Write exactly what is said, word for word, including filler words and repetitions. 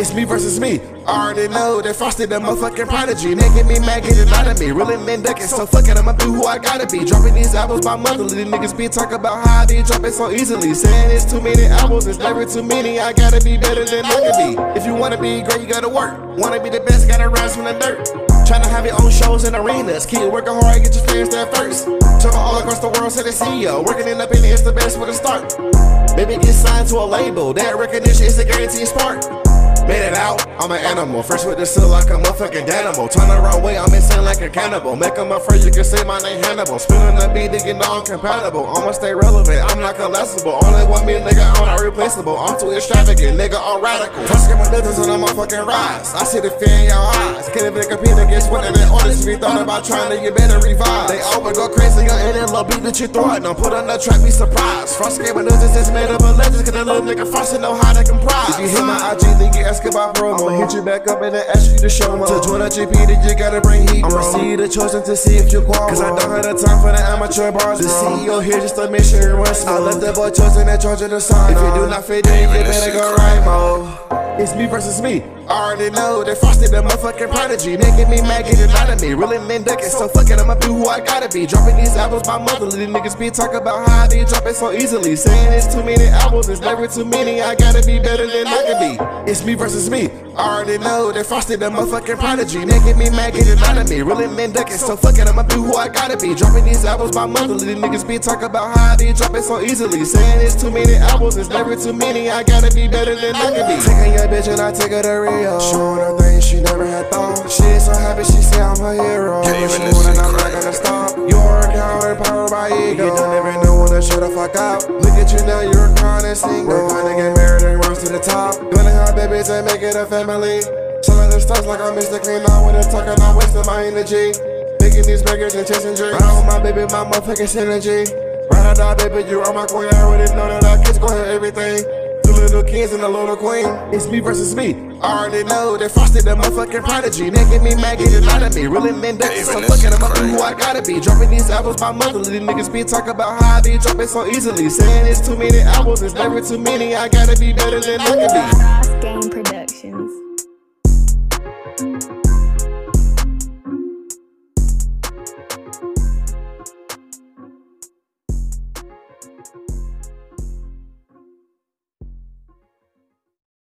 It's me versus me. I already know that Frosty the motherfucking prodigy, making me mad, getting out of me. Really men ducking, so fuck it, I'ma be who I gotta be. Dropping these albums by monthly, niggas be talking about how they drop it so easily. Saying it's too many albums, it's never too many. I gotta be better than I can be. If you wanna be great, you gotta work. Wanna be the best, gotta rise from the dirt. Tryna have your own shows and arenas. Keep working hard, get your fans there first. Travel all across the world, say they see you. Working in the pen, it's the best with a start. Maybe get signed to a label. That recognition is a guaranteed spark. Made it out, I'm an animal. Fresh with the seal like a motherfucking dynamo. Turn the wrong way, I'm insane like a cannibal. Make them afraid, you can say my name Hannibal. Spinning the beat, they get non-compatible. I'ma stay relevant, I'm not collapsible. Only one me, nigga, I'm not replaceable. I'm too extravagant, nigga, I'm radical. First get my business on my fucking rise. I see the fear in your eyes. Can't even compete against one of the artists. If you thought about trying to, you better revive. They always go crazy, young and in love beat that you throw it. Don't put on the track, be surprised. Frost game of this is made up of legends, cause that little nigga Frosty know how to comprise. If you hit my I G, then you ask about promo. I'ma hit you back up and then ask you to show me. To join a G P, then you gotta bring heat. I'ma see the chosen to see if you qualify. Cause I don't have the time for the amateur bars. The C E O here just to make sure it runs smooth. I left that boy chosen and charge of the sign. If you do not fit in, you better go right mode. It's me versus me. I already know that Frosty the motherfucking prodigy, making me mad, getting out of me. Really men ducking, so fuck it, I'ma be who I gotta be. Dropping these albums by monthly, niggas be talking about how they drop it so easily. Saying it's too many albums, it's never too many. I gotta be better than I can be. It's me versus me. I already know that Frosty the motherfucking prodigy, making me mad, getting out of me. Really men ducking, so fuck it, I'ma be who I gotta be. Dropping these albums by monthly, niggas be talking about how they drop it so easily. Saying it's too many albums, it's never too many. I gotta be better than I can be. Taking your bitch and I take her to Rio, showing her things she never had thought. She is so happy, she say I'm her hero. She and I'm not gonna stop. You're counterpowered by ego. You don't even know when to shut the fuck up. Look at you now, you're crying and single. We're gonna get married and rise to the top. Gonna have babies and make it a family. Some of the stars like I'm Mister Clean. Now when they're talking, I'm wasting my energy. Making these burgers and chasing dreams. Right on my baby, my motherfucking synergy. Right or die, baby, you are my queen. I already know that our kids gon' have everything. Two little kids and a little queen. It's me versus me. I already know that Frosty the motherfucking prodigy, making me mad, getting out of me. Really men ducking, so fuck it, I'ma be who I gotta be. Dropping these albums by monthly, niggas be talking about how they drop it so easily. Saying it's too many albums, it's never too many. I gotta be better than I can be. Frost Game Productions.